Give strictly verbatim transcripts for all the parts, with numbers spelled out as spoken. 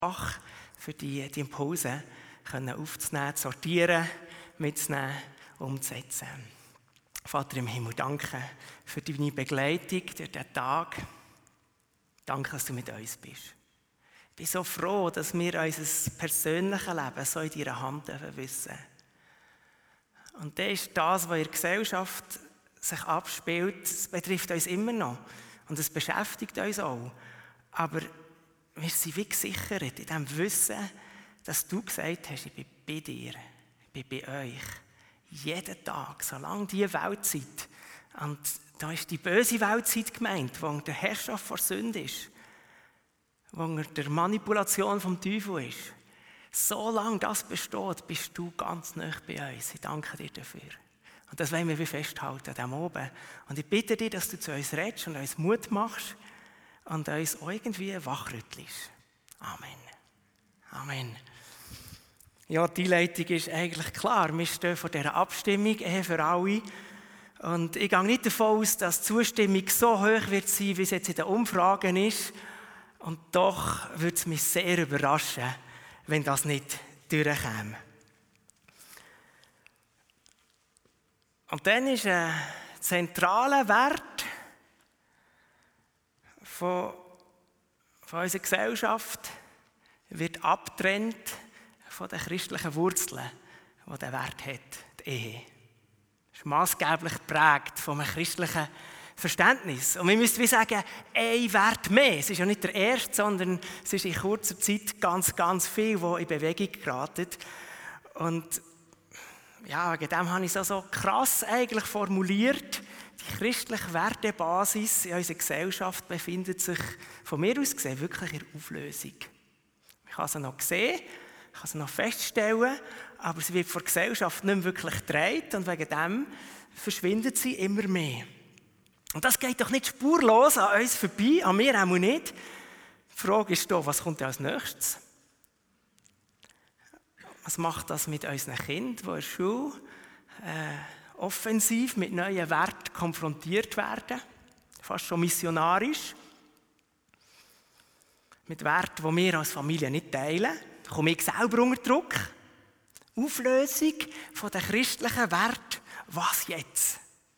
Ach, für die, die Impulse können aufzunehmen, zu sortieren, mitzunehmen, umzusetzen. Vater im Himmel, danke für deine Begleitung durch diesen Tag. Danke, dass du mit uns bist. Ich bin so froh, dass wir unser persönliches Leben so in deiner Hand wissen dürfen. Und das ist das, was in der Gesellschaft sich abspielt. Es betrifft uns immer noch. Und es beschäftigt uns auch. Aber wir sind wie gesichert in dem Wissen, dass du gesagt hast, ich bin bei dir, ich bin bei euch. Jeden Tag, solange die Weltzeit, und da ist die böse Weltzeit gemeint, wo unter der Herrschaft vor Sünde ist, wo unter der Manipulation vom Teufel ist. Solange das besteht, bist du ganz nah bei uns. Ich danke dir dafür. Und das wollen wir wie festhalten an diesem Oben. Und ich bitte dich, dass du zu uns redest und uns Mut machst und uns irgendwie wachrüttelst. Amen. Amen. Ja, die Einleitung ist eigentlich klar. Wir stehen vor dieser Abstimmung, Ehe für alle. Und ich gehe nicht davon aus, dass die Zustimmung so hoch wird sein, wie es jetzt in den Umfragen ist. Und doch würde es mich sehr überraschen, wenn das nicht durchkäme. Und dann ist ein zentraler Wert von, von unserer Gesellschaft wird abgetrennt von den christlichen Wurzeln, die der Wert hat, die Ehe. Das ist maßgeblich geprägt von einem christlichen Verständnis. Und wir müssen wie sagen, ein Wert mehr. Es ist ja nicht der erste, sondern es ist in kurzer Zeit ganz, ganz viel, das in Bewegung geraten. Und ja, wegen dem habe ich es auch so krass eigentlich formuliert. Die christliche Wertebasis in unserer Gesellschaft befindet sich von mir aus gesehen wirklich in der Auflösung. Ich habe sie noch gesehen, ich kann sie noch feststellen, aber sie wird von der Gesellschaft nicht mehr wirklich getragen und wegen dem verschwindet sie immer mehr. Und das geht doch nicht spurlos an uns vorbei, an mir auch nicht. Die Frage ist doch, was kommt als nächstes? Was macht das mit unseren Kindern, die in der Schule äh, offensiv mit neuen Werten konfrontiert werden? Fast schon missionarisch. Mit Werten, die wir als Familie nicht teilen. Da komme ich selber unter Druck. Auflösung von den christlichen Werten. Was jetzt?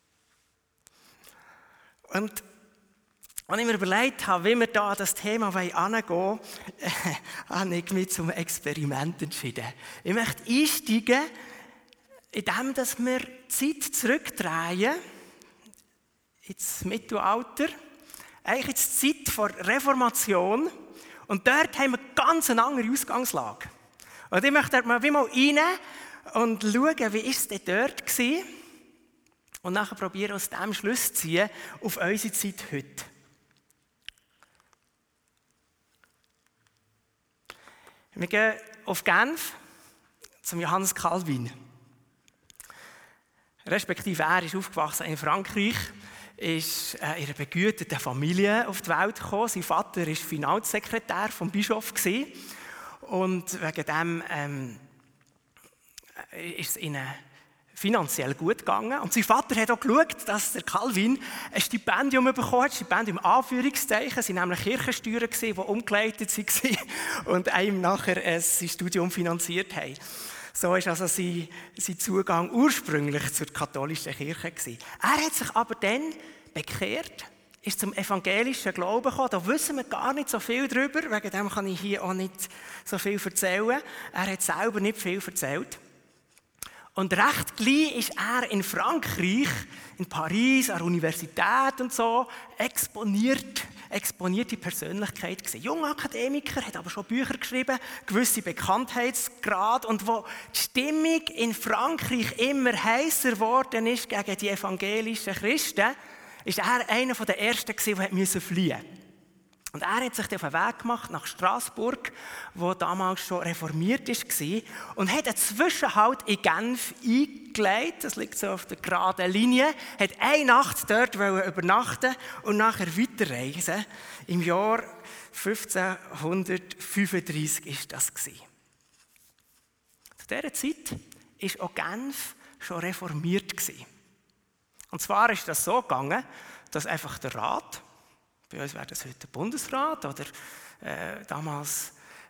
Und als ich mir überlegt habe, wie wir da an das Thema herangehen wollen, äh, habe ich mich zum Experiment entschieden. Ich möchte einsteigen, indem wir die Zeit zurückdrehen, ins Mittelalter, eigentlich die Zeit vor Reformation. Und dort haben wir ganz eine andere Ausgangslage. Und ich möchte dort mal rein und schauen, wie es denn dort war. Und nachher probieren aus dem Schluss zu ziehen auf unsere Zeit heute. Wir gehen auf Genf zum Johannes Calvin. Respektive er ist aufgewachsen in Frankreich, ist in einer begüterten Familie auf die Welt gekommen. Sein Vater war Finanzsekretär vom Bischof und wegen dem ähm, ist es ihnen finanziell gut gegangen. Und sein Vater hat auch geschaut, dass der Calvin ein Stipendium bekommen hat. Stipendium in Anführungszeichen. Es waren nämlich Kirchensteuern, die umgeleitet waren und ihm nachher ein Studium finanziert haben. So war also sein, sein Zugang ursprünglich zur katholischen Kirche gewesen. Er hat sich aber dann bekehrt, ist zum evangelischen Glauben gekommen. Da wissen wir gar nicht so viel drüber. Wegen dem kann ich hier auch nicht so viel erzählen. Er hat selber nicht viel erzählt. Und recht gleich ist er in Frankreich, in Paris, an der Universität und so, exponiert, exponierte Persönlichkeit gewesen. Junger Akademiker, hat aber schon Bücher geschrieben, gewisse Bekanntheitsgrad. Und wo die Stimmung in Frankreich immer heißer geworden ist gegen die evangelischen Christen, ist er einer der Ersten gewesen, der fliehen musste. Und er hat sich auf den Weg gemacht nach Straßburg, wo damals schon reformiert war, und hat einen Zwischenhalt in Genf eingelegt. Das liegt so auf der geraden Linie. Hat eine Nacht dort übernachten und nachher weiterreisen. Im Jahr fünfzehnhundertfünfunddreissig war das. Zu dieser Zeit war auch Genf schon reformiert. Und zwar ist das so gegangen, dass einfach der Rat, bei uns wäre das heute der Bundesrat oder äh, damals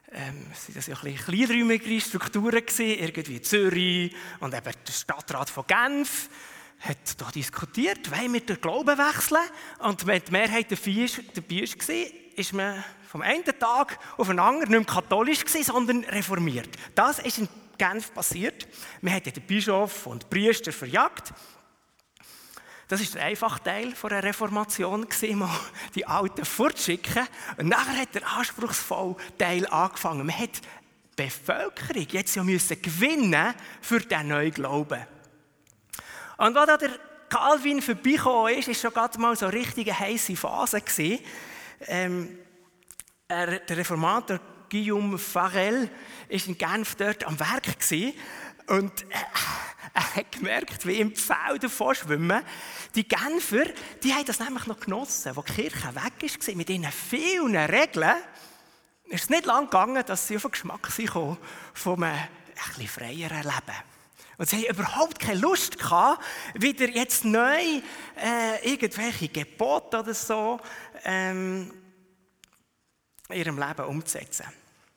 ähm, sind das ja ein bisschen kleinräumigere Strukturen gewesen, irgendwie Zürich und eben der Stadtrat von Genf hat da diskutiert, wollen wir den Glauben wechseln? Und wenn die Mehrheit dabei war, ist man vom einen Tag auf den anderen nicht mehr katholisch gewesen, sondern reformiert. Das ist in Genf passiert. Man hat den Bischof und die Priester verjagt. Das war der einfache Teil der Reformation, mal die Alten fortzuschicken. Und nachher hat der anspruchsvolle Teil angefangen. Man hat die Bevölkerung jetzt ja müssen gewinnen für diesen neuen Glauben. Und als der Calvin vorbeigekommen ist, war schon gerade mal so eine richtige heisse Phase. Ähm, er, der Reformator Guillaume Farel war in Genf dort am Werk gewesen. Und äh, er hat gemerkt, wie im Pfau davon schwimmen. Die Genfer, die haben das nämlich noch genossen, als die Kirche weg war, mit ihren vielen Regeln. Es ist nicht lange gegangen, dass sie auf den Geschmack kamen von einem etwas freieren Leben. Und sie hatten überhaupt keine Lust gehabt, wieder jetzt neu äh, irgendwelche Gebote oder so ähm, in ihrem Leben umzusetzen.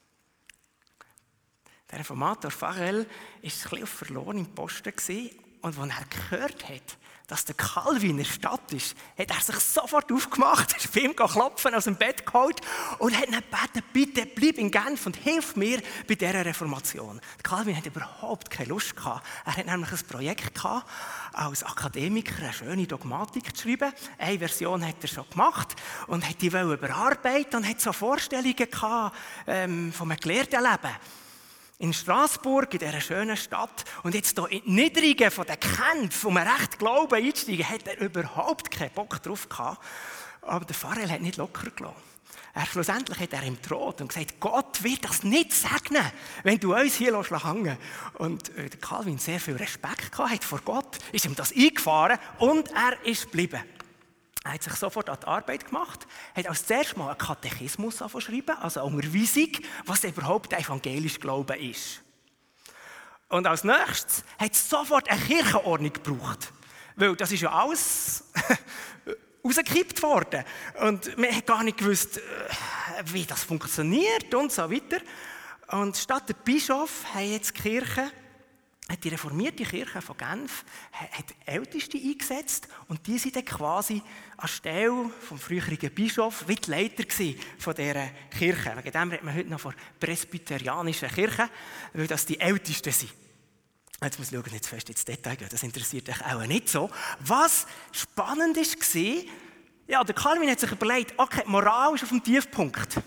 Der Reformator Farel war ein bisschen auf verlorenem Posten und als er gehört hat, dass der Calvin in der Stadt ist, hat er sich sofort aufgemacht, ist bei ihm klopfen, aus dem Bett geholt und hat ihn gebeten, bitte bleib in Genf und hilf mir bei dieser Reformation. Der Calvin hat überhaupt keine Lust gehabt. Er hat nämlich ein Projekt gehabt, als Akademiker eine schöne Dogmatik zu schreiben. Eine Version hat er schon gemacht und hat die überarbeiten und hat so Vorstellungen gehabt, ähm, von einem gelehrten Leben. In Straßburg, in dieser schönen Stadt, und jetzt hier in die Niederungen von den Kämpfen, um einen rechten Glauben einzusteigen, hat er überhaupt keinen Bock drauf gehabt. Aber der Farel hat nicht locker gelassen. Er, schlussendlich hat er ihm gedroht und gesagt, Gott wird das nicht segnen, wenn du uns hier hängen lässt. Und äh, der Calvin sehr viel Respekt gehabt vor Gott, ist ihm das eingefahren und er ist geblieben. Er hat sich sofort an die Arbeit gemacht, hat als erstes mal einen Katechismus schreiben, also eine Unterweisung, was überhaupt der evangelische Glaube ist. Und als nächstes hat es sofort eine Kirchenordnung gebraucht, weil das ist ja alles rausgekippt worden. Und man hat gar nicht gewusst, wie das funktioniert und so weiter. Und statt der Bischof hat jetzt die Kirche hat die reformierte Kirche von Genf hat Älteste eingesetzt und die sind dann quasi anstelle vom früheren Bischof wie die Leiter von dieser Kirche. Wegen dem redet man heute noch von presbyterianischen Kirche, weil das die Ältesten sind. Jetzt muss ich schauen, jetzt fest ins Detail gehen, das interessiert euch auch nicht so. Was spannend war, ja, der Calvin hat sich überlegt, okay, die Moral ist auf dem Tiefpunkt.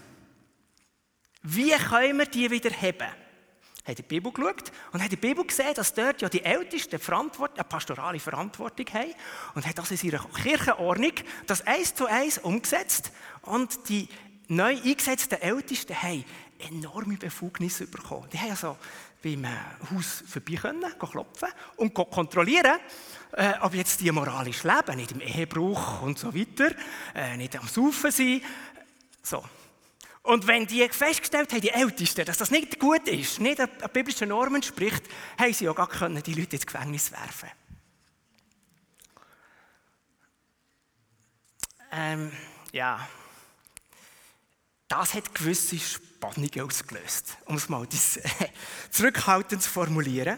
Wie können wir die wieder heben? Er hat in die Bibel geschaut und hat in der Bibel gesehen, dass dort ja die Ältesten Verantwortung, eine pastorale Verantwortung haben und hat das in seiner Kirchenordnung das eins zu eins umgesetzt und die neu eingesetzten Ältesten haben enorme Befugnisse bekommen. Die haben also beim Haus vorbei können, klopfen und kontrollieren, äh, ob jetzt die moralisch leben, nicht im Ehebruch und so weiter, äh, nicht am Saufen sind, so. Und wenn die festgestellt haben, die Ältesten, dass das nicht gut ist, nicht an biblischen Normen entspricht, haben sie ja gar können die Leute ins Gefängnis werfen. Ähm, ja, das hat gewisse Spannungen ausgelöst, um es mal das, zurückhaltend zu formulieren.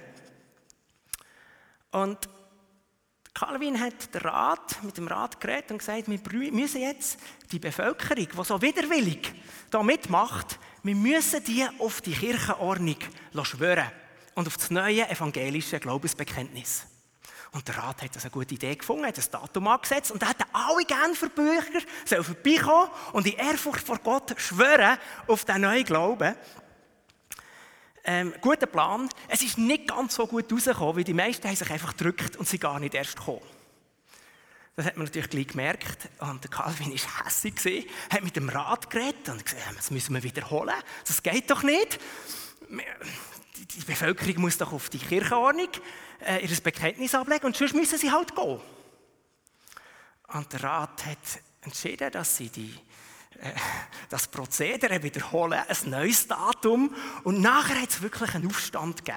Und Calvin hat den Rat, mit dem Rat geredet und gesagt, wir müssen jetzt die Bevölkerung, die so widerwillig da mitmacht, wir müssen die auf die Kirchenordnung schwören und auf das neue evangelische Glaubensbekenntnis. Und der Rat hat das eine gute Idee gefunden, hat das Datum angesetzt und hat alle Genfer Bürger sollen vorbeikommen und in Ehrfurcht vor Gott schwören auf den neuen Glauben. Ähm, guter Plan. Es ist nicht ganz so gut rausgekommen, weil die meisten haben sich einfach gedrückt und sind gar nicht erst gekommen. Das hat man natürlich gleich gemerkt. Und der Calvin war hässig, hat mit dem Rat geredet und gesagt, das müssen wir wiederholen. Das geht doch nicht. Die Bevölkerung muss doch auf die Kirchenordnung äh, ihr Bekenntnis ablegen und sonst müssen sie halt gehen. Und der Rat hat entschieden, dass sie die das Prozedere wiederholen, ein neues Datum und nachher hat es wirklich einen Aufstand gegeben.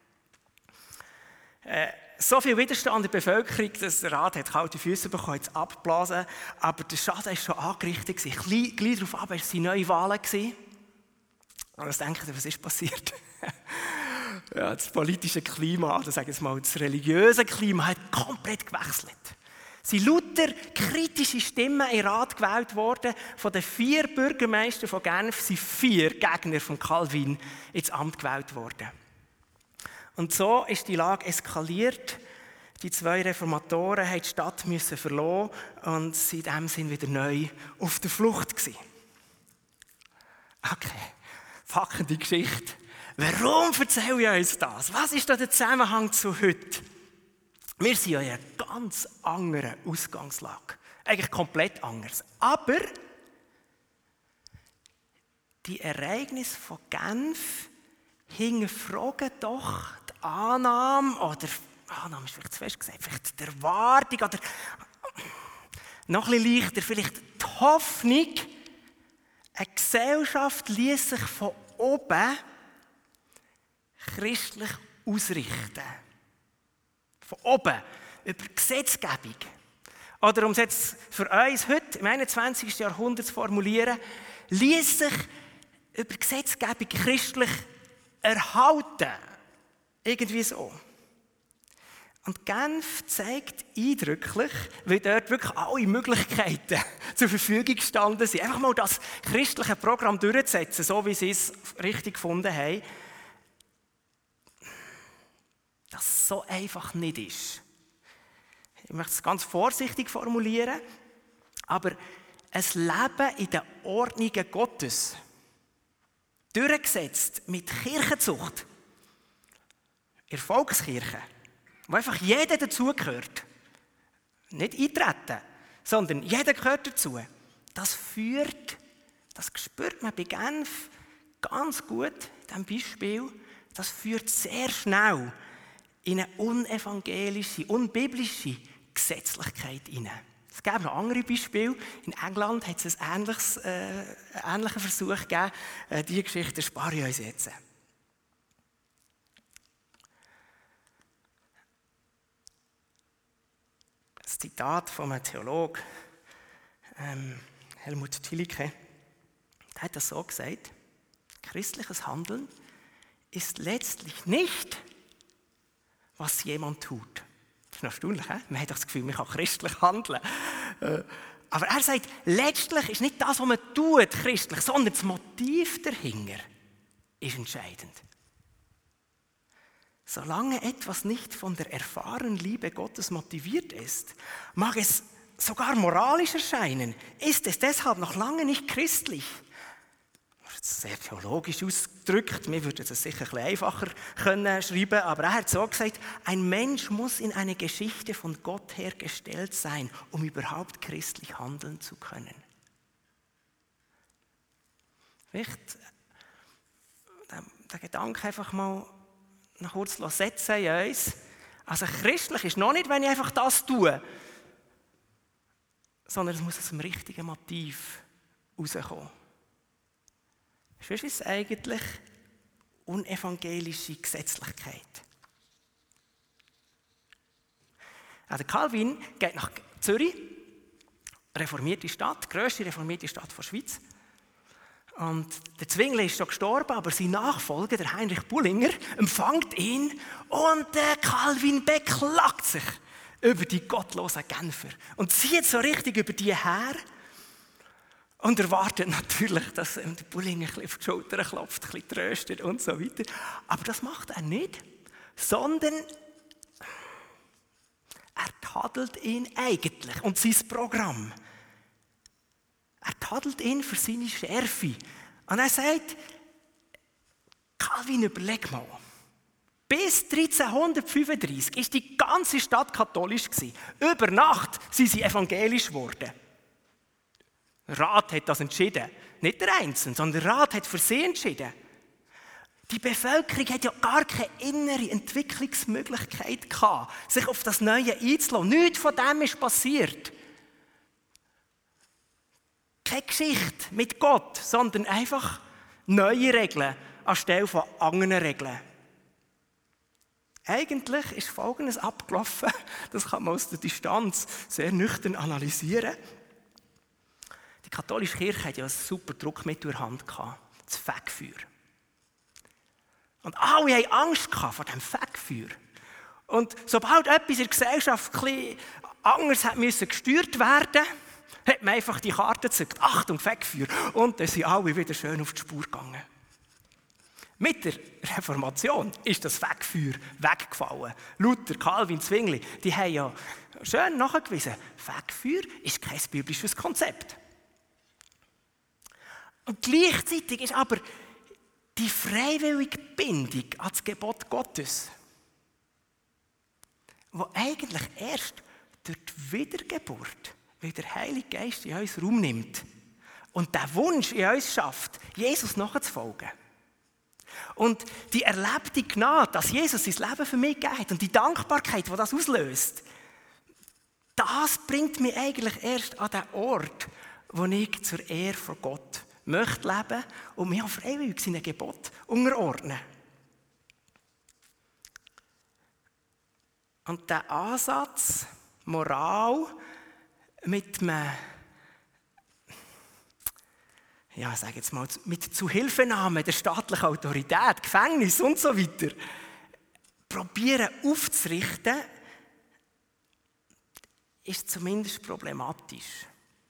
Äh, so viel Widerstand in der Bevölkerung, dass der Rat hat kalte Füße bekommen, hat es abgeblasen, aber der Schaden war schon angerichtet. Gleich, gleich darauf ab, es waren neue Wahlen. Und was denkt ihr, was ist passiert? Ja, das politische Klima, oder sagen wir mal, das religiöse Klima hat komplett gewechselt. Es sind lauter kritische Stimmen in den Rat gewählt worden. Von den vier Bürgermeistern von Genf sind vier Gegner von Calvin ins Amt gewählt worden. Und so ist die Lage eskaliert. Die zwei Reformatoren mussten die Stadt verlassen und sind in diesem Sinn wieder neu auf der Flucht gewesen. Okay, packende Geschichte. Warum erzähle ich uns das? Was ist da der Zusammenhang zu heute? Wir sind ja in einer ganz anderen Ausgangslage. Eigentlich komplett anders. Aber die Ereignisse von Genf hinterfragen doch die Annahme, oder Annahme ist vielleicht zu fest gesagt, vielleicht die Erwartung, oder noch ein bisschen leichter, vielleicht die Hoffnung, eine Gesellschaft ließ sich von oben christlich ausrichten. Von oben, über Gesetzgebung. Oder um es jetzt für uns heute im einundzwanzigsten Jahrhundert zu formulieren, ließ sich über Gesetzgebung christlich erhalten. Irgendwie so. Und Genf zeigt eindrücklich, weil dort wirklich alle Möglichkeiten zur Verfügung gestanden sind, einfach mal das christliche Programm durchzusetzen, so wie sie es richtig gefunden haben, dass es so einfach nicht ist. Ich möchte es ganz vorsichtig formulieren, aber ein Leben in den Ordnungen Gottes, durchgesetzt mit Kirchenzucht, in der Volkskirche, wo einfach jeder dazugehört, nicht eintreten, sondern jeder gehört dazu, das führt, das spürt man bei Genf ganz gut, in diesem Beispiel, das führt sehr schnell in eine unevangelische, unbiblische Gesetzlichkeit hinein. Es gäbe noch andere Beispiele. In England hat es ein ähnliches, äh, einen ähnlichen Versuch gegeben. Äh, diese Geschichte spare ich uns jetzt. Das Zitat von einem Theologen, ähm, Helmut Thielicke, der hat das so gesagt: Christliches Handeln ist letztlich nicht, was jemand tut. Das ist noch erstaunlich, he? Man hat doch das Gefühl, man kann christlich handeln. Aber er sagt, letztlich ist nicht das, was man tut, christlich, sondern das Motiv dahinter ist entscheidend. Solange etwas nicht von der erfahrenen Liebe Gottes motiviert ist, mag es sogar moralisch erscheinen, ist es deshalb noch lange nicht christlich. Das ist sehr theologisch ausgedrückt, wir würden es sicher ein bisschen einfacher können schreiben, aber er hat so gesagt, ein Mensch muss in eine Geschichte von Gott her gestellt sein, um überhaupt christlich handeln zu können. Vielleicht den Gedanken einfach mal noch kurz setzen in uns. Also christlich ist noch nicht, wenn ich einfach das tue, sondern es muss aus dem richtigen Motiv rauskommen. Was ist eigentlich unevangelische Gesetzlichkeit? Der Calvin geht nach Zürich, reformierte Stadt, grösste reformierte Stadt der Schweiz. Und der Zwingli ist schon gestorben, aber sein Nachfolger, der Heinrich Bullinger, empfängt ihn und der Calvin beklagt sich über die gottlosen Genfer und zieht so richtig über die her. Und erwartet natürlich, dass ihm der Bullinger ein bisschen auf die Schulter klopft, ein bisschen tröstet und so weiter. Aber das macht er nicht, sondern er tadelt ihn eigentlich und sein Programm. Er tadelt ihn für seine Schärfe. Und er sagt, Calvin, überleg mal. Bis dreizehnhundertfünfunddreissig war die ganze Stadt katholisch. Über Nacht sind sie evangelisch geworden. Der Rat hat das entschieden. Nicht der Einzelne, sondern der Rat hat für sie entschieden. Die Bevölkerung hat ja gar keine innere Entwicklungsmöglichkeit gehabt, sich auf das Neue einzulassen. Nichts von dem ist passiert. Keine Geschichte mit Gott, sondern einfach neue Regeln anstelle von anderen Regeln. Eigentlich ist Folgendes abgelaufen, das kann man aus der Distanz sehr nüchtern analysieren. Die katholische Kirche hatte ja ein super Druckmittel in der Hand, das Fegfeuer. Und alle hatten Angst vor diesem Fegfeuer. Und sobald etwas in der Gesellschaft ein bisschen anders hat müssen gesteuert werden, hat man einfach die Karte gezückt. Achtung, Fegfeuer. Und dann sind alle wieder schön auf die Spur gegangen. Mit der Reformation ist das Fegfeuer weggefallen. Luther, Calvin, Zwingli, die haben ja schön nachgewiesen, Fegfeuer ist kein biblisches Konzept. Und gleichzeitig ist aber die freiwillige Bindung an das Gebot Gottes, die eigentlich erst durch die Wiedergeburt, weil der Heilige Geist in uns Raum nimmt und der Wunsch in uns schafft, Jesus nachzufolgen. Und die erlebte Gnade, dass Jesus sein Leben für mich gegeben hat und die Dankbarkeit, die das auslöst, das bringt mich eigentlich erst an den Ort, wo ich zur Ehre von Gott möchte leben und mich auch freiwillig seinen Gebot unterordnen. Und der Ansatz, Moral mit einem, ja, sage jetzt mal, mit Zuhilfenahme der staatlichen Autorität, Gefängnis und so weiter, probieren aufzurichten, ist zumindest problematisch.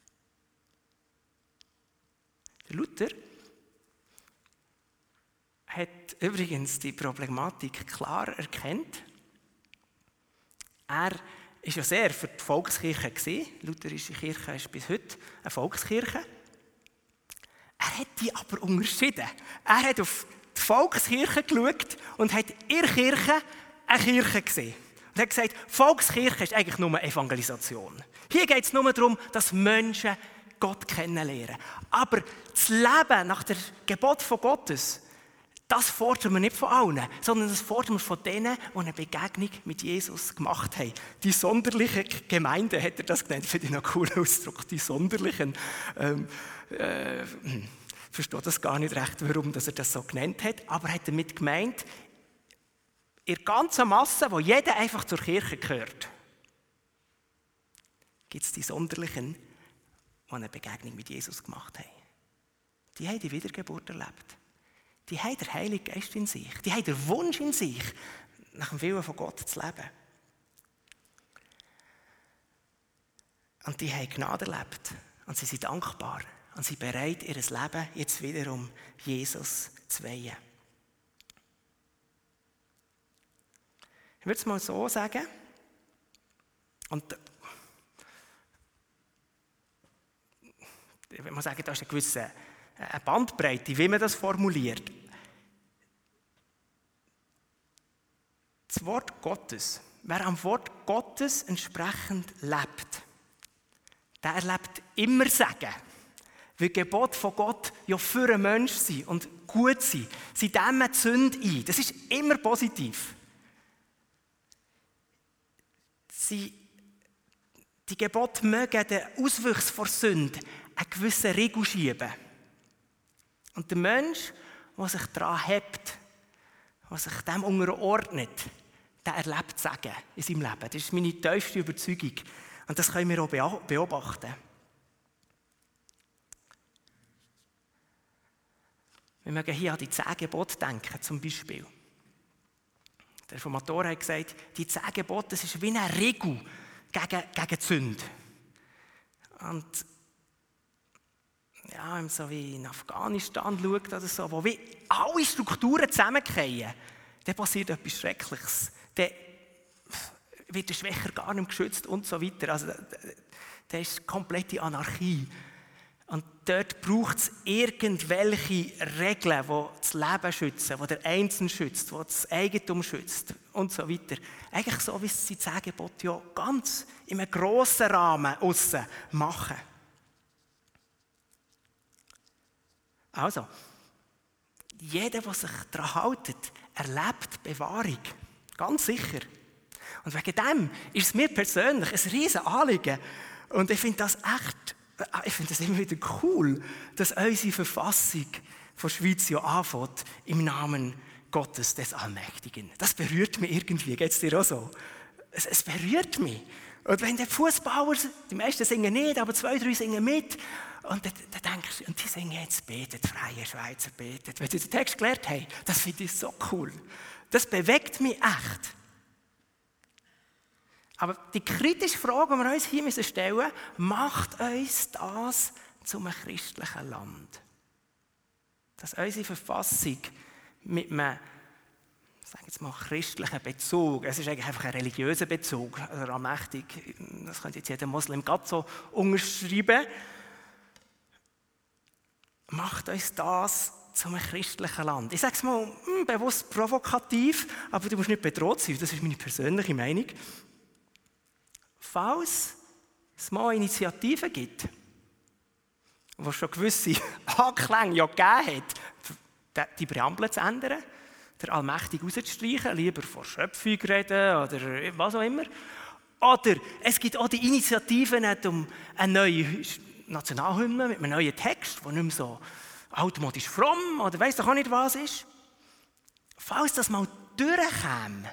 Der Luther hat übrigens die Problematik klar erkannt. Er war ja sehr für die Volkskirche. Die lutherische Kirche ist bis heute eine Volkskirche. Er hat die aber unterschieden. Er hat auf die Volkskirche geschaut und hat in der Kirche eine Kirche gesehen. Und hat gesagt, Volkskirche ist eigentlich nur Evangelisation. Hier geht es nur darum, dass Menschen Gott kennenlernen. Aber das Leben nach dem Gebot von Gottes, das fordern wir nicht von allen, sondern das fordern wir von denen, die eine Begegnung mit Jesus gemacht haben. Die sonderliche Gemeinde, hat er das genannt, finde ich noch einen coolen Ausdruck. Die sonderlichen, ähm, äh, ich verstehe das gar nicht recht, warum dass er das so genannt hat, aber er hat damit gemeint, in der ganzen Masse, wo jeder einfach zur Kirche gehört, gibt es die sonderlichen, die eine Begegnung mit Jesus gemacht haben. Die haben die Wiedergeburt erlebt. Die haben den Heiligen Geist in sich. Die haben den Wunsch in sich, nach dem Willen von Gott zu leben. Und die haben Gnade erlebt. Und sie sind dankbar. Und sie sind bereit, ihr Leben jetzt wiederum Jesus zu weihen. Ich würde es mal so sagen. Und ich würde mal sagen, da ist eine gewisse eine Bandbreite, wie man das formuliert. Das Wort Gottes, wer am Wort Gottes entsprechend lebt, der erlebt immer Segen. Weil Gebot von Gott ja für einen Menschen sind und gut sind. Sie dämmen die Sünde ein. Das ist immer positiv. Sie, die Gebote mögen den Auswuchs vor Sünde einen gewissen Riegel schieben. Und der Mensch, der sich daran hebt, der sich dem unterordnet, der erlebt Segen in seinem Leben. Das ist meine tiefste Überzeugung. Und das können wir auch beobachten. Wir mögen hier an die zehn Gebote denken, zum Beispiel. Der Reformator hat gesagt, die zehn Gebote, das ist wie eine Regel gegen, gegen die Sünde. Und ja, so wie in Afghanistan schaut oder so, wo wie alle Strukturen zusammenfallen, dann passiert etwas Schreckliches. Dann wird der Schwächer gar nicht geschützt und so weiter. Also, das ist komplette Anarchie. Und dort braucht es irgendwelche Regeln, die das Leben schützen, die den Einzelnen schützt, die das Eigentum schützt und so weiter. Eigentlich so, wie es die zehn Gebote ja ganz in einem grossen Rahmen aussen machen. Also, jeder, der sich daran hält, erlebt Bewahrung. Ganz sicher. Und wegen dem ist es mir persönlich ein riesen Anliegen. Und ich finde das echt, ich finde das immer wieder cool, dass unsere Verfassung von der Schweiz ja anfängt im Namen Gottes des Allmächtigen. Das berührt mich irgendwie. Geht es dir auch so? Es, es berührt mich. Und wenn der Fußballer, die meisten singen nicht, aber zwei, drei singen mit. Und dann, dann denkst du, und die singen jetzt «Betet, freie Schweizer, betet». Wenn sie den Text gelernt haben, das finde ich so cool. Das bewegt mich echt. Aber die kritische Frage, die wir uns hier stellen müssen, macht uns das zu einem christlichen Land? Dass unsere Verfassung mit einem, sagen jetzt mal, christlichen Bezug, es ist eigentlich einfach ein religiöser Bezug, also allmächtig, das könnte jetzt jeder Moslem gerade so unterschreiben, macht uns das zu einem christlichen Land. Ich sage es mal hm, bewusst provokativ, aber du musst nicht bedroht sein, das ist meine persönliche Meinung. Falls es mal Initiativen gibt, die schon gewisse Anklänge ja gegeben hat, die Präambel zu ändern, der Allmächtige rauszustreichen, lieber von Schöpfung reden oder was auch immer. Oder es gibt auch die Initiativen um eine neue Nationalhymne mit einem neuen Text, der nicht mehr so altmodisch fromm oder weiss doch auch nicht was ist. Falls das mal durchkäme,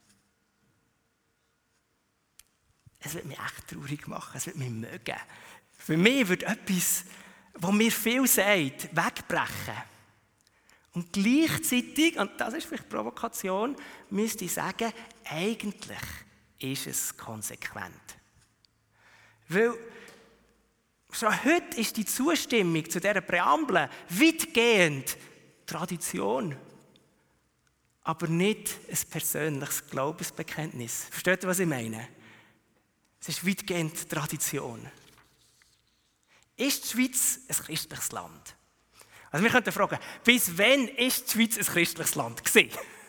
es wird mich echt traurig machen, es wird mich mögen. Für mich wird etwas, was mir viel sagt, wegbrechen. Und gleichzeitig, und das ist vielleicht Provokation, müsste ich sagen, eigentlich ist es konsequent. Weil schon heute ist die Zustimmung zu dieser Präambel weitgehend Tradition, aber nicht ein persönliches Glaubensbekenntnis. Versteht ihr, was ich meine? Es ist weitgehend Tradition. Ist die Schweiz ein christliches Land? Also wir könnten fragen, bis wann ist die Schweiz ein christliches Land gewesen?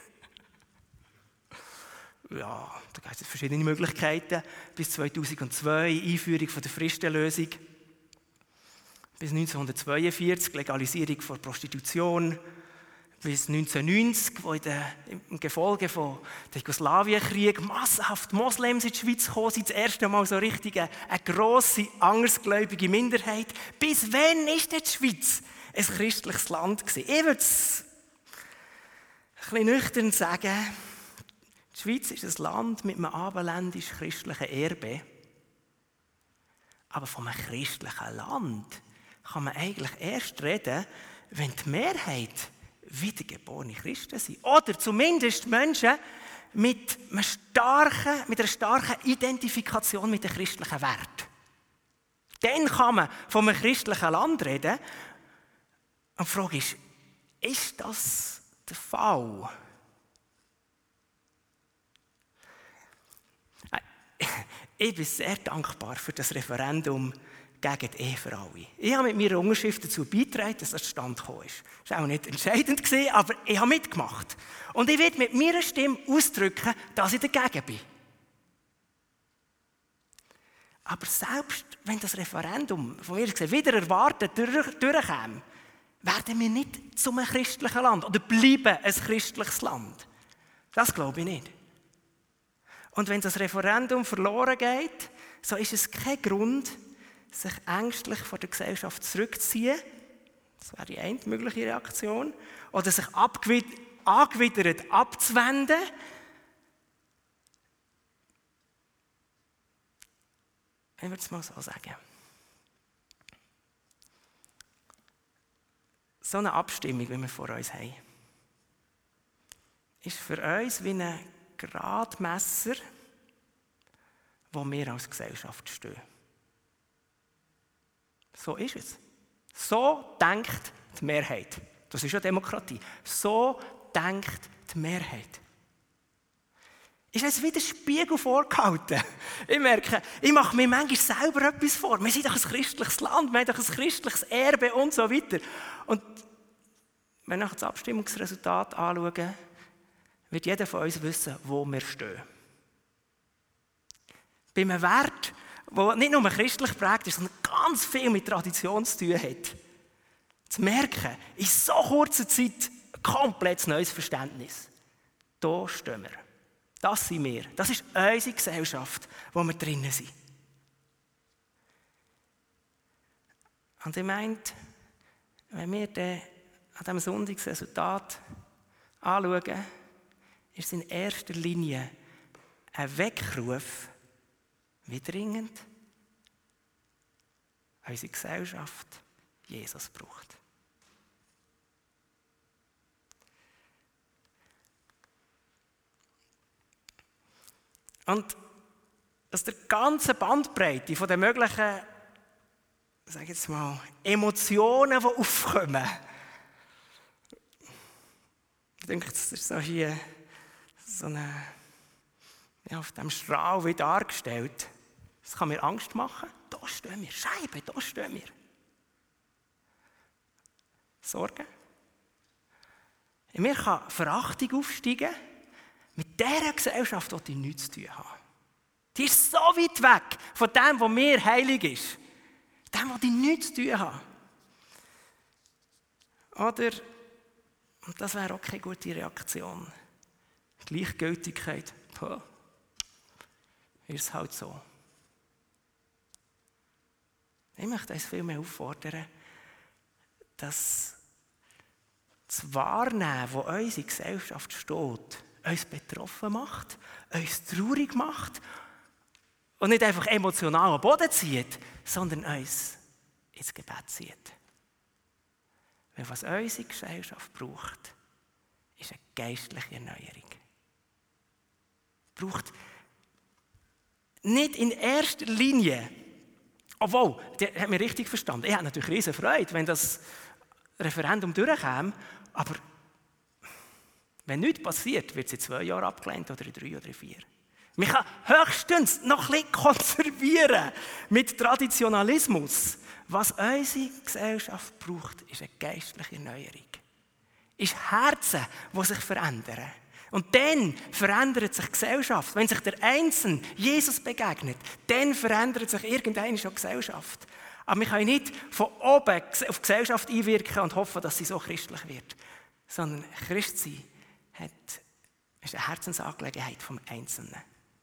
Ja, da gibt es verschiedene Möglichkeiten. Bis zweitausendzwei, Einführung von der Fristenlösung. Bis neunzehnhundertzweiundvierzig, Legalisierung von Prostitution. Bis neunzehnhundertneunzig, wo in der, im Gefolge von dem Jugoslawienkrieg massenhaft Moslems in die Schweiz gekommen sind, das erste Mal so richtig eine, eine grosse, andersgläubige Minderheit. Bis wann ist denn die Schweiz ein christliches Land gewesen? Ich würde es ein bisschen nüchtern sagen, die Schweiz ist ein Land mit einem abendländisch-christlichen Erbe. Aber von einem christlichen Land kann man eigentlich erst reden, wenn die Mehrheit wiedergeborene Christen sind. Oder zumindest Menschen mit, einem starken, mit einer starken Identifikation mit den christlichen Werten. Dann kann man von einem christlichen Land reden. Und die Frage ist, ist das der Fall? Ich bin sehr dankbar für das Referendum gegen die Ehe für alle. Ich habe mit meiner Unterschrift dazu beigetragen, dass das zustande gekommen ist. Das war auch nicht entscheidend, aber ich habe mitgemacht. Und ich werde mit meiner Stimme ausdrücken, dass ich dagegen bin. Aber selbst wenn das Referendum von mir gesehen wieder erwartet durch, durchkäme, werden wir nicht zu einem christlichen Land oder bleiben ein christliches Land. Das glaube ich nicht. Und wenn das Referendum verloren geht, so ist es kein Grund, sich ängstlich von der Gesellschaft zurückzuziehen. Das wäre die eine mögliche Reaktion. Oder sich angewidert abzuwenden. Ich würde es mal so sagen. So eine Abstimmung, wie wir vor uns haben, ist für uns wie ein Gradmesser, wo wir als Gesellschaft stehen. So ist es. So denkt die Mehrheit. Das ist ja Demokratie. So denkt die Mehrheit. Ist es wieder Spiegel vorgehalten? Ich merke, ich mache mir manchmal selber etwas vor. Wir sind doch ein christliches Land, wir haben doch ein christliches Erbe und so weiter. Und wenn wir das Abstimmungsresultat anschauen, wird jeder von uns wissen, wo wir stehen. Bei einem Wert, der nicht nur christlich geprägt ist, sondern ganz viel mit Tradition zu tun hat. Zu merken, in so kurzer Zeit ein komplett neues Verständnis. Da stehen wir. Das sind wir. Das ist unsere Gesellschaft, wo wir drinnen sind. Und ich meine, wenn wir dann an diesem Sonntag das Resultat anschauen, ist es in erster Linie ein Weckruf, wie dringend, unsere Gesellschaft Jesus braucht. Und aus der ganzen Bandbreite von den möglichen, sag ich jetzt mal, Emotionen, die aufkommen, ich denke, das ist so hier so eine, ja, auf diesem Strahl wie dargestellt. Das kann mir Angst machen. Da stehen wir, Scheibe, da stehen wir. Sorgen. In mir kann Verachtung aufsteigen. Mit dieser Gesellschaft, die ich nichts zu tun habe. Die ist so weit weg von dem, was mir heilig ist. Dem, was ich nichts zu tun habe. Oder, und das wäre auch keine gute Reaktion, Gleichgültigkeit. Puh, ist halt so. Ich möchte uns vielmehr auffordern, dass das Wahrnehmen, wo unsere Gesellschaft steht, uns betroffen macht, uns traurig macht und nicht einfach emotional am Boden zieht, sondern uns ins Gebet zieht. Weil was unsere Gesellschaft braucht, ist eine geistliche Erneuerung. Es braucht nicht in erster Linie, obwohl, der hat mich richtig verstanden, ich habe natürlich riesen Freude, wenn das Referendum durchkäme, aber wenn nichts passiert, wird es in zwei Jahren abgelehnt oder in drei oder in vier. Man kann höchstens noch ein bisschen konservieren mit Traditionalismus. Was unsere Gesellschaft braucht, ist eine geistliche Erneuerung. Ist Herzen, die sich verändern. Und dann verändert sich die Gesellschaft. Wenn sich der Einzelne Jesus begegnet, dann verändert sich irgendwann schon die Gesellschaft. Aber wir können nicht von oben auf die Gesellschaft einwirken und hoffen, dass sie so christlich wird. Sondern Christsein hat, ist eine Herzensangelegenheit vom Einzelnen.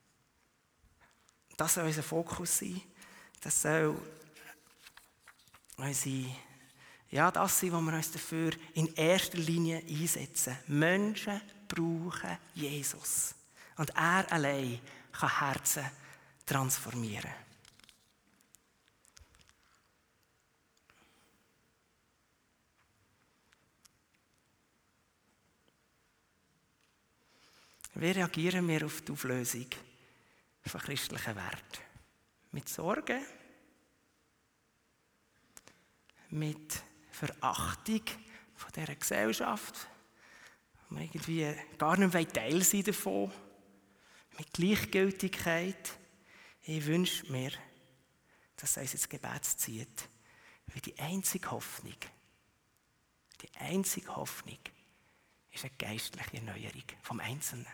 Das soll unser Fokus sein. Das soll unsere, ja, das sein, wo wir uns dafür in erster Linie einsetzen. Menschen brauchen Jesus. Und er allein kann Herzen transformieren. Wie reagieren wir auf die Auflösung von christlichen Werten? Mit Sorgen? Mit Verachtung von dieser Gesellschaft? Wo wir irgendwie gar nicht mehr Teil sein davon? Mit Gleichgültigkeit? Ich wünsche mir, dass es uns ins Gebet zieht. Weil die einzige Hoffnung, die einzige Hoffnung ist eine geistliche Erneuerung vom Einzelnen.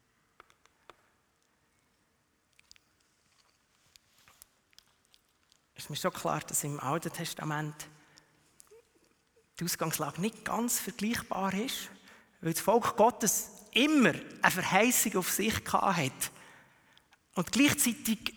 Es ist mir schon klar, dass im Alten Testament die Ausgangslage nicht ganz vergleichbar ist, weil das Volk Gottes immer eine Verheißung auf sich hatte. Und gleichzeitig,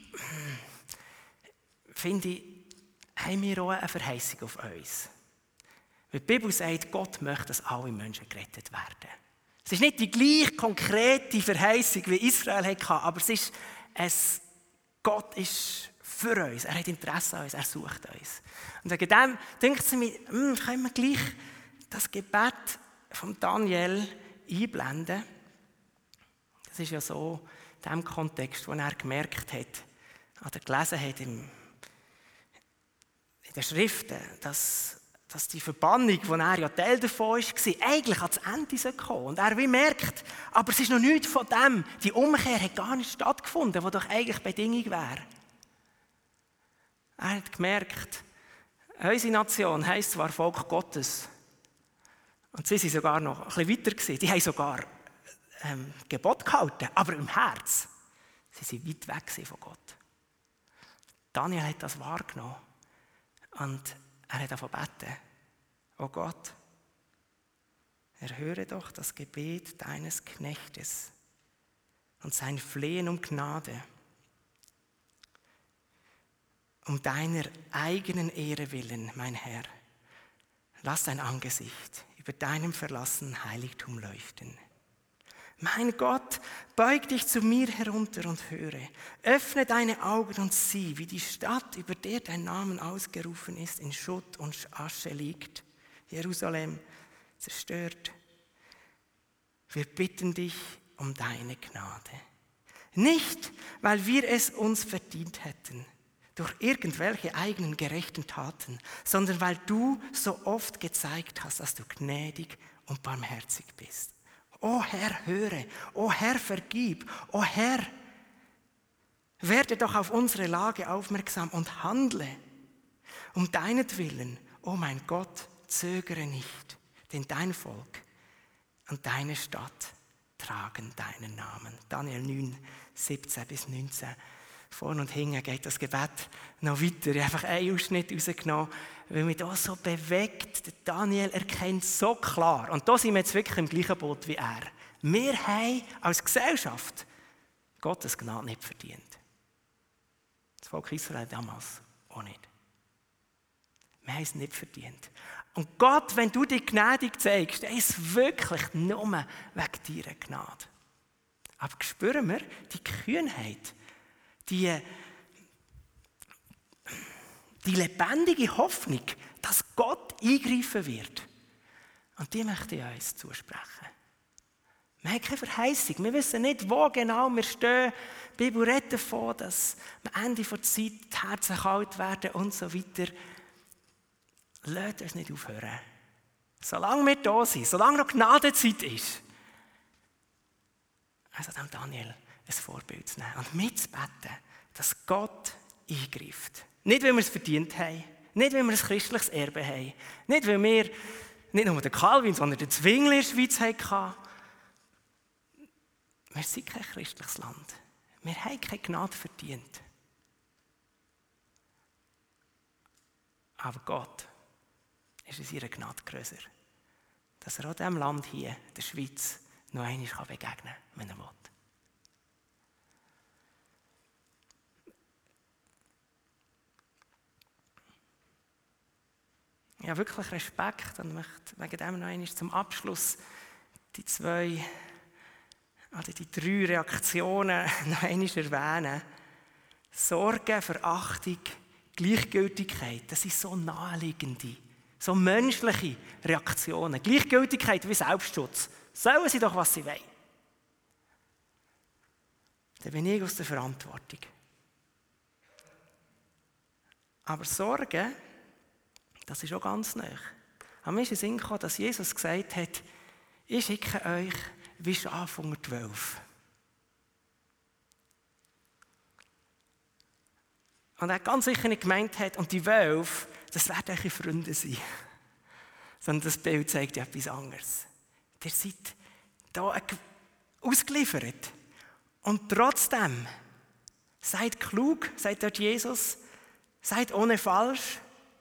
finde ich, haben wir auch eine Verheißung auf uns. Weil die Bibel sagt, Gott möchte, dass alle Menschen gerettet werden. Es ist nicht die gleich konkrete Verheißung, wie Israel hatte, aber es ist ein, Gott ist für uns, er hat Interesse an uns, er sucht uns. Und wegen dem denkt es mir, hm, können wir gleich das Gebet von Daniel einblenden. Das ist ja so in dem Kontext, wo er gemerkt hat, oder gelesen hat im, in den Schriften, dass, dass die Verbannung, wo er ja Teil davon war, eigentlich ans Ende kommen. Und er wie merkt, aber es ist noch nichts von dem, die Umkehr hat gar nicht stattgefunden, was doch eigentlich Bedingung wäre. Er hat gemerkt, unsere Nation heisst zwar Volk Gottes. Und sie waren sogar noch ein bisschen weiter gewesen. Die haben sogar ähm, Gebot gehalten, aber im Herz. Sie waren weit weg von Gott. Daniel hat das wahrgenommen. Und er hat davon gebeten. Oh Gott, erhöre doch das Gebet deines Knechtes und sein Flehen um Gnade. Um deiner eigenen Ehre willen, mein Herr, lass dein Angesicht über deinem verlassenen Heiligtum leuchten. Mein Gott, beug dich zu mir herunter und höre. Öffne deine Augen und sieh, wie die Stadt, über der dein Name ausgerufen ist, in Schutt und Asche liegt. Jerusalem zerstört. Wir bitten dich um deine Gnade. Nicht, weil wir es uns verdient hätten, durch irgendwelche eigenen gerechten Taten, sondern weil du so oft gezeigt hast, dass du gnädig und barmherzig bist. O Herr, höre, o Herr, vergib, o Herr, werde doch auf unsere Lage aufmerksam und handle. Um deinetwillen, o mein Gott, zögere nicht, denn dein Volk und deine Stadt tragen deinen Namen. Daniel neun, siebzehn bis neunzehn. Vorne und hinten geht das Gebet noch weiter. Ich habe einfach einen Ausschnitt rausgenommen, weil mich das so bewegt. Der Daniel erkennt so klar, und da sind wir jetzt wirklich im gleichen Boot wie er. Wir haben als Gesellschaft Gottes Gnade nicht verdient. Das Volk Israel damals auch nicht. Wir haben es nicht verdient. Und Gott, wenn du dich gnädig zeigst, dann ist es wirklich nur wegen deiner Gnade. Aber spüren wir die Kühnheit, die, die lebendige Hoffnung, dass Gott eingreifen wird. Und die möchte ich uns zusprechen. Wir haben keine Verheißung. Wir wissen nicht, wo genau wir stehen. Die Bibel redet davon, dass am Ende der Zeit die Herzen kalt werden und so weiter. Lasst uns nicht aufhören. Solange wir da sind, solange noch Gnadezeit ist, also dem Daniel ein Vorbild zu nehmen und mitzubeten, dass Gott eingreift. Nicht, weil wir es verdient haben, nicht, weil wir ein christliches Erbe haben, nicht, weil wir nicht nur den Calvin, sondern den Zwingli in der Schweiz hatten. Wir sind kein christliches Land. Wir haben keine Gnade verdient. Aber Gott ist in seiner Gnade grösser, dass er auch diesem Land hier, der Schweiz, noch einmal begegnen kann, wenn er will. Ich habe wirklich Respekt und möchte wegen dem noch einmal zum Abschluss die zwei, also die drei Reaktionen noch einmal erwähnen. Sorge, Verachtung, Gleichgültigkeit, das sind so naheliegende, so menschliche Reaktionen. Gleichgültigkeit wie Selbstschutz. Sollen sie doch, was sie wollen. Dann bin ich aus der Verantwortung. Aber Sorge, das ist auch ganz nah. An mir ist in den Sinn gekommen, dass Jesus gesagt hat, ich schicke euch wie Schafe unter die Wölfe. Und er ganz sicher nicht gemeint hat, und die Wölfe, das werden eure Freunde sein. Sondern das Bild zeigt ja etwas anderes. Ihr seid hier ausgeliefert. Und trotzdem, seid klug, seid dort Jesus, seid ohne falsch.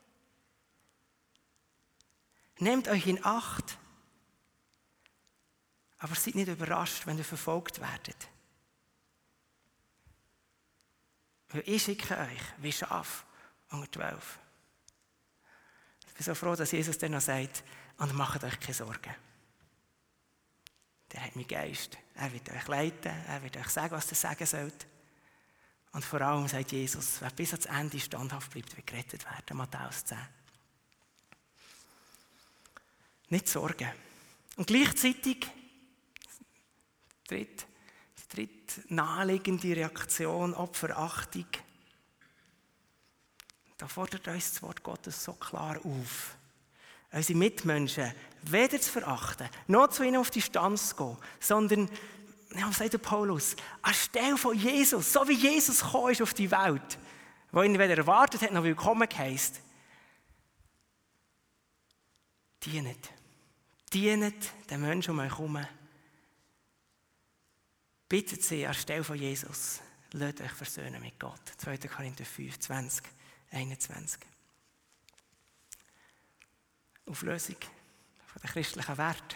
Nehmt euch in Acht. Aber seid nicht überrascht, wenn ihr verfolgt werdet. Weil ich schicke euch wie Schaf unter die Wölfe. Ich bin so froh, dass Jesus dann noch sagt, und macht euch keine Sorgen. Der hat meinen Geist. Er wird euch leiten, er wird euch sagen, was ihr sagen sollt. Und vor allem sagt Jesus, wer bis ans Ende standhaft bleibt, wird gerettet werden. Matthäus zehn. Nicht sorgen. Und gleichzeitig, die dritte, die dritte naheliegende Reaktion, auch Verachtung. Da fordert uns das Wort Gottes so klar auf, unsere Mitmenschen weder zu verachten, noch zu ihnen auf die Distanz zu gehen, sondern, ja, was sagt der Paulus, anstelle von Jesus, so wie Jesus gekommen ist auf die Welt, wo ihn weder erwartet hat, noch willkommen heisst, dienet. Dienet den Menschen um euch herum. Bittet sie anstelle von Jesus, lasst euch versöhnen mit Gott. zweiter Korinther fünf, zwanzig, einundzwanzig. Auflösung von den christlichen Werten.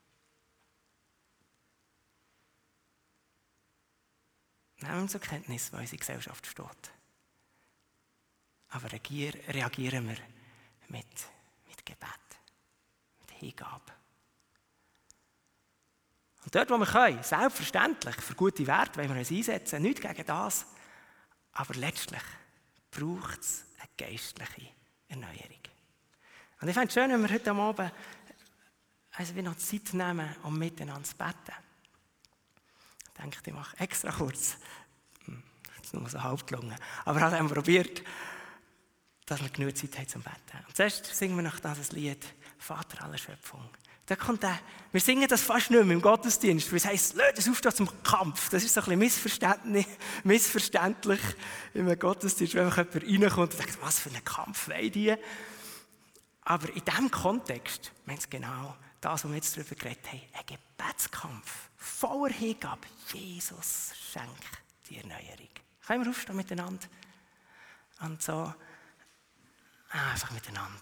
Nehmen wir zur Kenntnis, wo unsere Gesellschaft steht. Aber reagieren wir mit, mit Gebet, mit Hingabe. Und dort, wo wir können, selbstverständlich, für gute Werte wollen wir uns einsetzen, nichts gegen das. Aber letztlich braucht es eine geistliche Erneuerung. Und ich fände es schön, wenn wir heute Abend also wir noch Zeit nehmen, um miteinander zu beten. Ich denke, ich mache extra kurz. Hm, das ist nur so halb gelungen. Aber ich habe probiert, dass wir genug Zeit haben zum Beten. Und zuerst singen wir noch das Lied «Vater aller Schöpfung». Da kommt der, wir singen das fast nicht mehr im Gottesdienst, weil es heisst, «Lass uns aufstehen zum Kampf». Das ist so ein bisschen missverständlich im Gottesdienst, wenn jemand reinkommt und denkt, was für einen Kampf wollen die? Aber in diesem Kontext meint es genau das, was wir jetzt darüber geredet haben, ein Gebetskampf, voller Hingabe. Jesus schenkt die Erneuerung. Können wir aufstehen miteinander? Und so, einfach miteinander.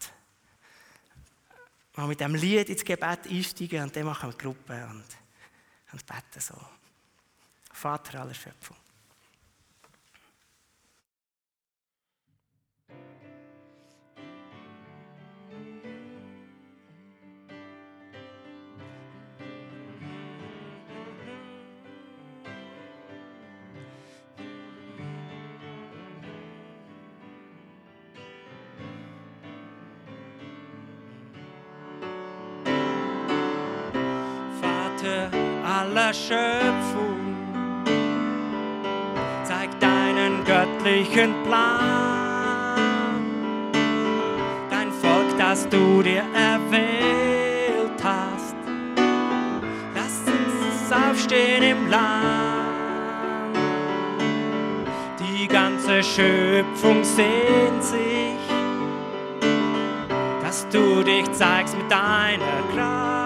Mal mit diesem Lied ins Gebet einsteigen und dann machen wir Gruppe und, und beten so. Vater aller Schöpfung. Aller Schöpfung, zeig deinen göttlichen Plan, dein Volk, das du dir erwählt hast, lass uns aufstehen im Land, die ganze Schöpfung sehnt sich, dass du dich zeigst mit deiner Kraft.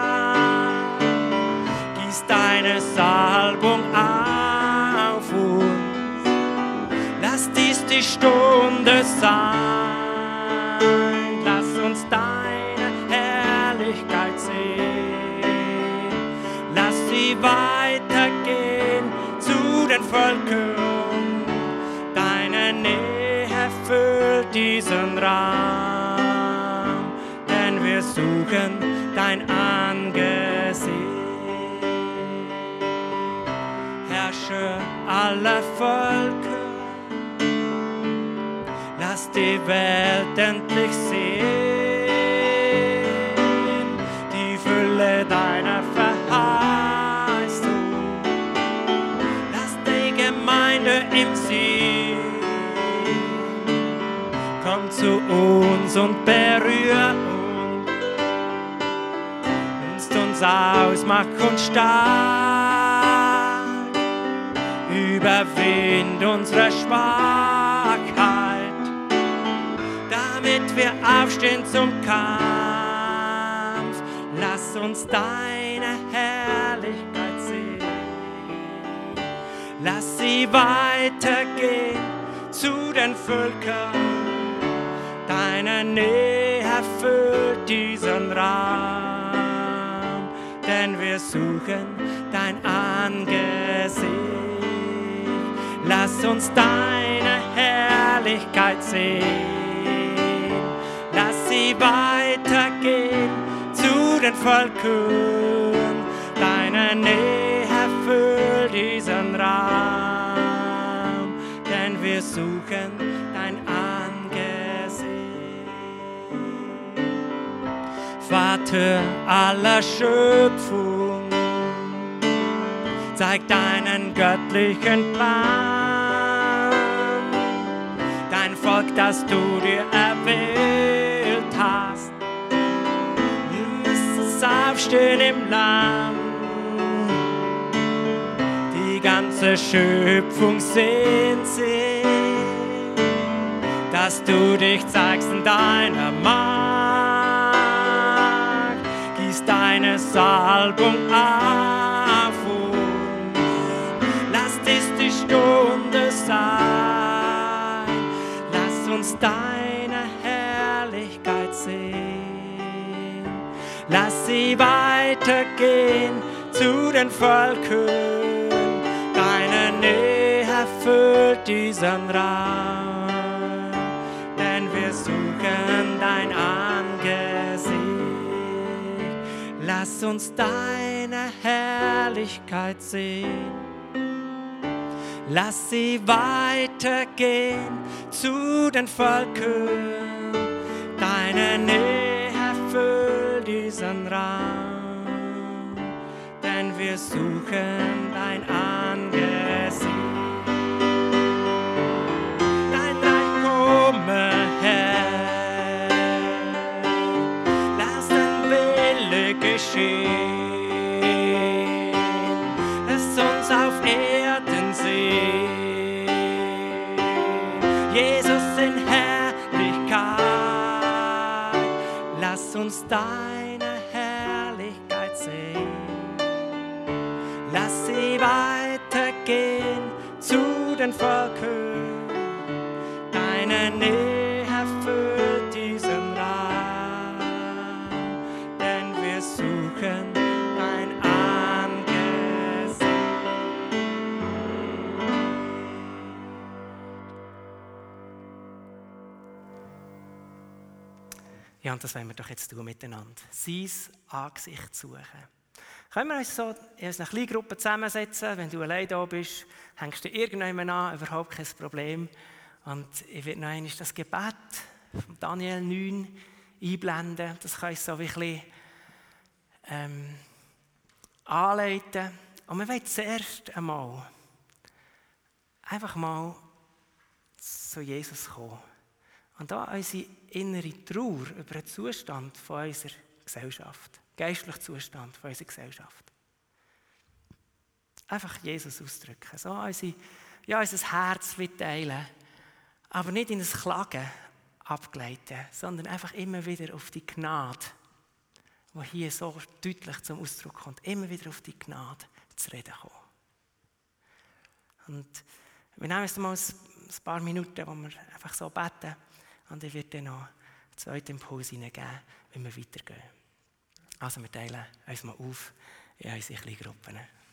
Deine Salbung auf uns, lass dies die Stunde sein, lass uns deine Herrlichkeit sehen, lass sie weitergehen zu den Völkern, deine Nähe erfüllt diesen Raum, denn wir suchen dein Angesicht. Herrscher aller Völker, lass die Welt endlich sehen, die Fülle deiner Verheißung, lass die Gemeinde im Sieg, komm zu uns und berühr uns, nimmst uns aus, mach uns stark. Überwind unsere Schwachheit, damit wir aufstehen zum Kampf. Lass uns deine Herrlichkeit sehen. Lass sie weitergehen zu den Völkern. Deine Nähe erfüllt diesen Raum, denn wir suchen dein Angesicht. Lass uns deine Herrlichkeit sehen. Lass sie weitergehen zu den Völkern. Deine Nähe erfüllt diesen Raum, denn wir suchen dein Angesicht. Vater aller Schöpfung, zeig deinen göttlichen Plan, dein Volk, das du dir erwählt hast. Wir müssen aufstehen im Land, die ganze Schöpfung sehnt sich, dass du dich zeigst in deiner Macht, gieß deine Salbung auf uns. Ist die Stunde sein, lass uns deine Herrlichkeit sehen, lass sie weitergehen zu den Völkern, deine Nähe erfüllt diesen Raum, denn wir suchen dein Angesicht, lass uns deine Herrlichkeit Herrlichkeit sehen. Lass sie weitergehen zu den Völkern. Deine Nähe erfüllt diesen Raum, denn wir suchen dein Angesicht. Dein Reich komme, Herr, lass dein Wille geschehen. Lass uns auf Erden sehen, Jesus in Herrlichkeit. Lass uns deine Herrlichkeit sehen. Lass sie weitergehen zu den Völkern. Deine Nähe erfüllt diesen Raum, denn wir suchen dein Angesicht. Ja, und das wollen wir doch jetzt tun miteinander. Sein Angesicht suchen. Können wir uns so in einer kleinen Gruppe zusammensetzen? Wenn du allein da bist, hängst du irgendjemand an, überhaupt kein Problem. Und ich werde noch einmal das Gebet von Daniel neun einblenden. Das kann ich so ein bisschen ähm, anleiten. Und wir wollen zuerst einmal einfach mal zu Jesus kommen. Und da unsere innere Trauer über den Zustand von unserer Gesellschaft, geistlichen Zustand von unserer Gesellschaft. Einfach Jesus ausdrücken, so unsere, ja, unser Herz mitteilen, aber nicht in ein Klagen abgleiten, sondern einfach immer wieder auf die Gnade, die hier so deutlich zum Ausdruck kommt, immer wieder auf die Gnade zu reden kommen. Und wir nehmen jetzt mal ein paar Minuten, wo wir einfach so beten. Und ich werde dann noch einen zweiten Impuls hineingeben, wie wir weitergehen. Also wir teilen uns mal auf in unsere kleinen Gruppen.